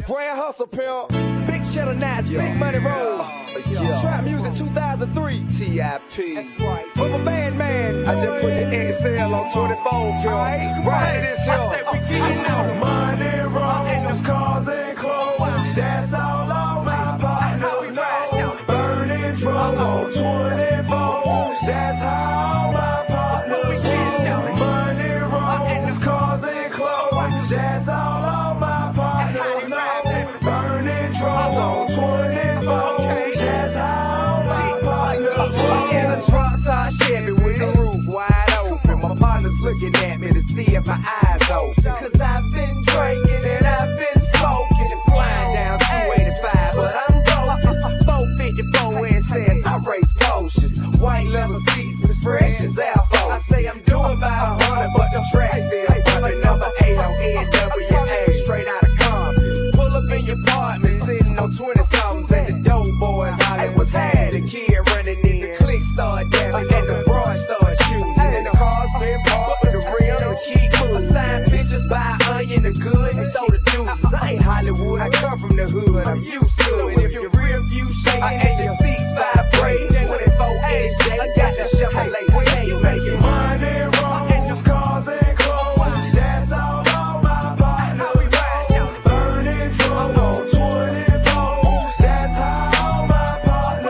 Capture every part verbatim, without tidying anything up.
Grand Hustle, pimp. Big cheddar nights, yeah. Big money roll. Uh, yeah. Trap music two thousand three. T I P. That's right. I'm a band man. I just put the X L on twenty-four, pimp. Right, right. This here. I said we getting out. Money roll, and those cars and clothes. That's all on my partners know. Burning drum on twenty-four. That's how my partners know. Money roll, and those cars and clothes. That's all on my partners know. Burning drum on twenty-four. That's how my partners know. In a drop top Chevy with the roof wide open. My partner's looking at me to see if my eyes open. Cause I've been drinking and I've been smoking and flying down two eighty-five, but I'm broke. It's a four fifty-four and says I race potions. White leather seats as fresh as Alpha. I say I'm doing about a hundred, but the track still bumping. Number eight on N W A, straight out of Compton. Pull up in your apartment, sitting on twenty somethings, and the dope boys hollering what's had. The kid running in, the click start dancing, and the broad start shooting. And the car's been parked with the rim, the key cool. Sign pictures by Onion, the good, and throw the deuces. I ain't Hollywood, I come from the hood, I'm used to it. If your rear view shaking and your seats vibrating, twenty-four H J, I got the Chevrolet. When you making money roll, and those cars and clothes, that's all on my partner. Burning drum on twenty-four, that's how my partner.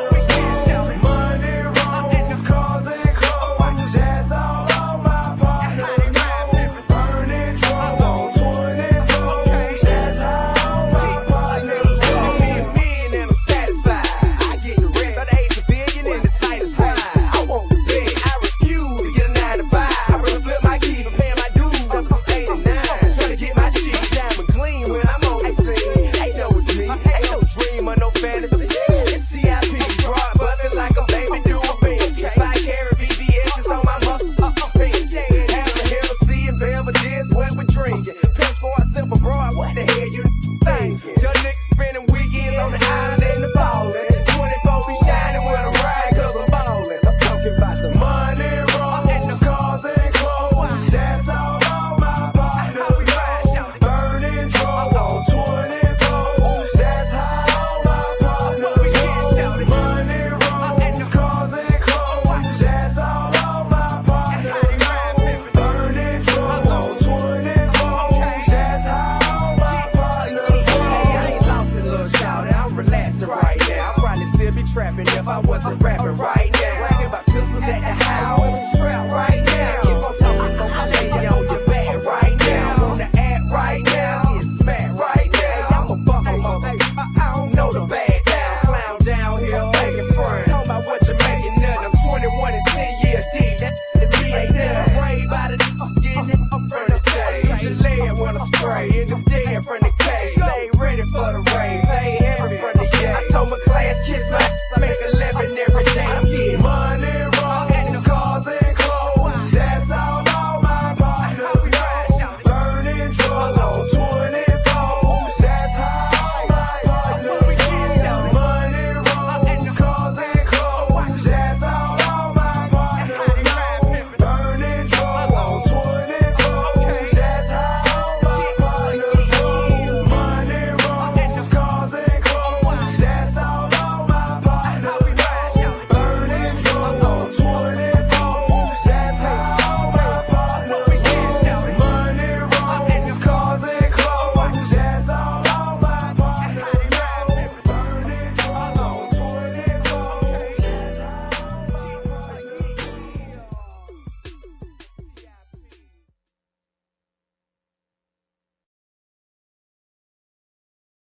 Money roll, and those cars and clothes, that's all on my partner. Burning drum on twenty-four, that's how my partner. Me and me and I'm satisfied. I get the rest of the A civilian in the tightest ride. I want the big, I refuse to get a nine to five. I really flip my keys and pay my dues up since eighty-nine. Trying to get my cheek diamond clean when I'm on the scene. Ain't no it's me, ain't no dream or no fantasy. It's T I P, broad bustin' like a baby do a bing. Five carat V V S is on my motherfucking pink. Have a Hennessy and Belvedere's what we drinking. Piss for a simple broad, what the hell you thinking? Your nigga spending weekends on the island in the fall. twenty-four be shining when I ride cause I'm ballin'. I'm talking about the money roll, and the cars and clothes. That's all on my partner. Burning drum on twenty-four. That's how my partner. Money roll, and the cars and clothes. That's all on my partner. Burning drum on twenty-four. That's how my partner. Hey, I ain't lost it, little shawty. I'm relaxing right now. I'd probably still be trapping if I wasn't rapping right now.